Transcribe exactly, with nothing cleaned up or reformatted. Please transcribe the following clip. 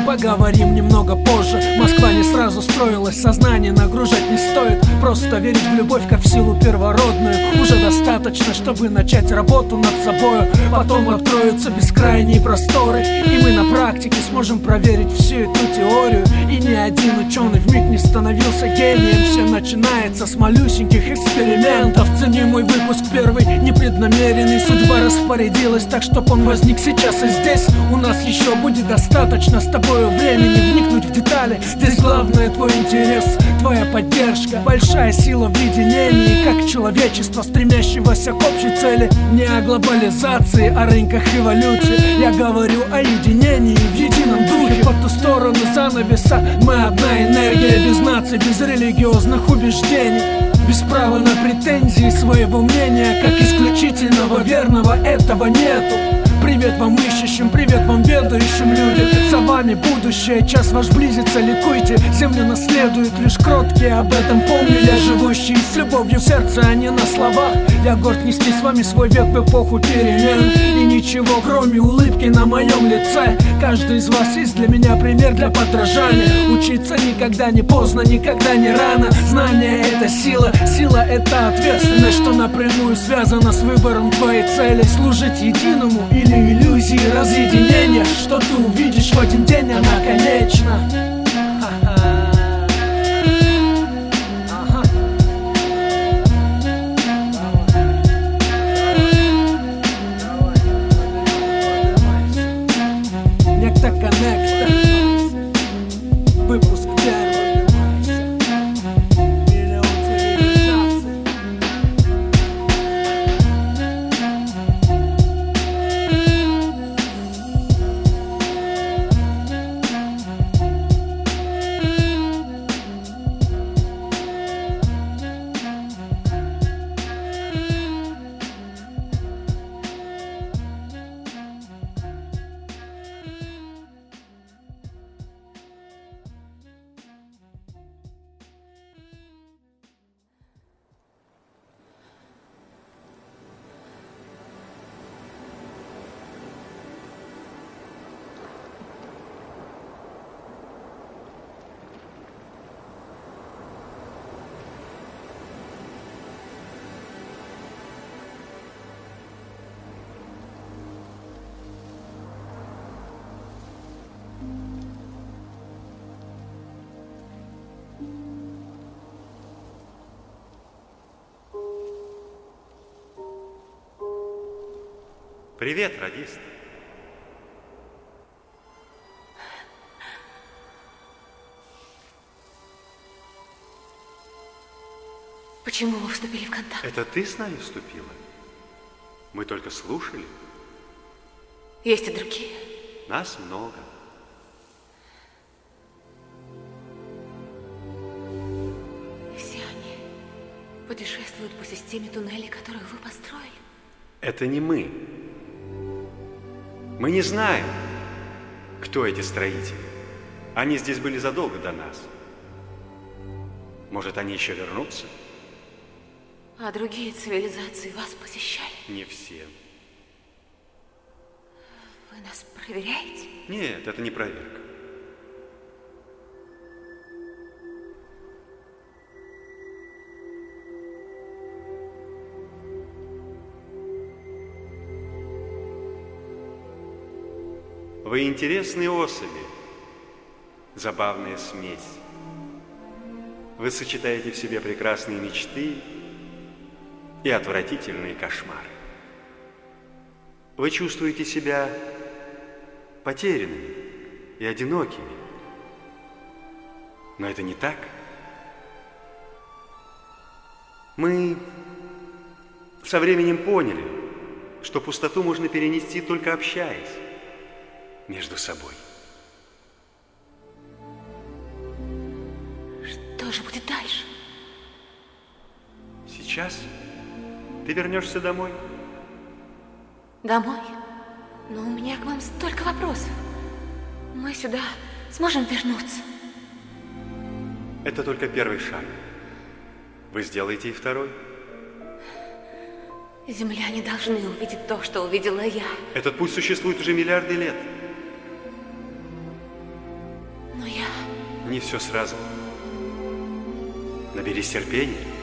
Поговорим немного позже. Москва не сразу строилась, сознание нагружать не стоит. Просто верить в любовь как в силу первородную уже достаточно, чтобы начать работу над собою. Потом откроются бескрайние просторы, и мы на практике сможем проверить всю эту теорию. И ни один ученый вмиг не становился гением. Все начинается с малюсеньких экспериментов. Цени мой выпуск первый, непреднамеренный. Судьба распорядилась так, чтоб он возник сейчас и здесь. У нас еще будет достаточно с тобою времени вникнуть в детали. Здесь главное твой интерес, твоя поддержка. Большая сила в единении, как человечество, стремящегося к общей цели. Не о глобализации, о рынках эволюции. Я говорю о единении в едином духе. По ту сторону занавеса мы одна энергия, без наций, без религиозных убеждений, без права на претензии своего мнения, как исключительного верного этого нету. Привет вам ищущим, привет вам ведающим люди. За вами будущее, час ваш близится, ликуйте. Землю наследуют лишь кроткие, об этом помню я, живущий с любовью в сердце, а не на словах. Я горд нести с вами свой век в эпоху перемен. И ничего, кроме улыбки на моем лице. Каждый из вас есть для меня пример для подражания. Учиться никогда не поздно, никогда не рано. Знание — это сила, сила — это ответственность, что напрямую связана с выбором твоей цели. Служить единому или иллюзии разъединения, что ты увидишь в один день, она конечна. Некто коннекта. Выпуск первый. Миллион цивилизаций. Привет, радист. Почему вы вступили в контакт? Это ты с нами вступила? Мы только слушали. Есть и другие. Нас много. Все они путешествуют по системе туннелей, которых вы построили. Это не мы. Мы не знаем, кто эти строители. Они здесь были задолго до нас. Может, они еще вернутся? А другие цивилизации вас посещали? Не все. Вы нас проверяете? Нет, это не проверка. Вы интересные особи, забавная смесь. Вы сочетаете в себе прекрасные мечты и отвратительные кошмары. Вы чувствуете себя потерянными и одинокими. Но это не так. Мы со временем поняли, что пустоту можно перенести, только общаясь между собой. Что же будет дальше? Сейчас ты вернешься домой. Домой? Но у меня к вам столько вопросов. Мы сюда сможем вернуться? Это только первый шаг. Вы сделаете и второй. Земляне должны увидеть то, что увидела я. Этот путь существует уже миллиарды лет. Не все сразу. Наберись терпения.